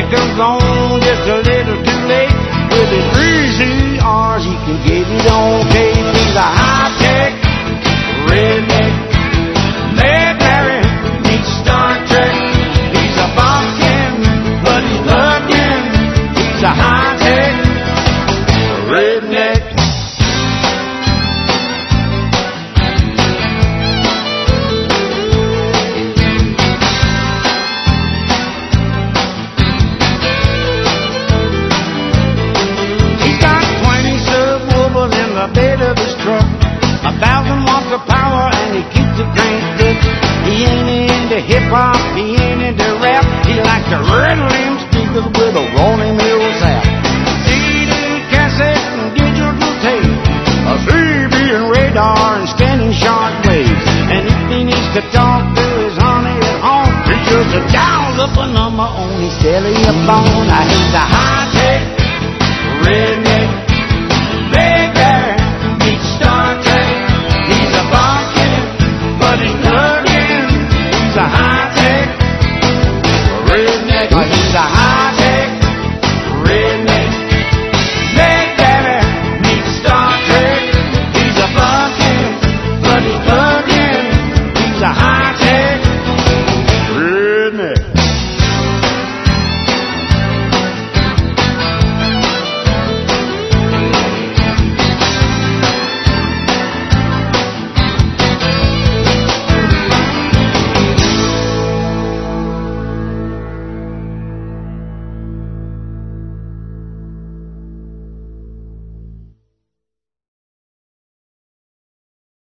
he comes on just a little too late. With his 3 CRs, he can get it on tape. He's a high-tech redneck. Lead Larry meets Star Trek. He's a boxing, but he's looking. He's a high-tech redneck. He's got 20 subwoofers in the bed of his truck, 1,000 watts of power, and he keeps it cranked up. He ain't into hip-hop, he ain't into rap. He likes to rattle them speakers with a rolling mill sap. CD, cassette, and digital tape, a CB and radar and scanning short waves. And if he needs to talk to his honey at home, he just dials up a number on his cellular phone. He's a high-tech redneck.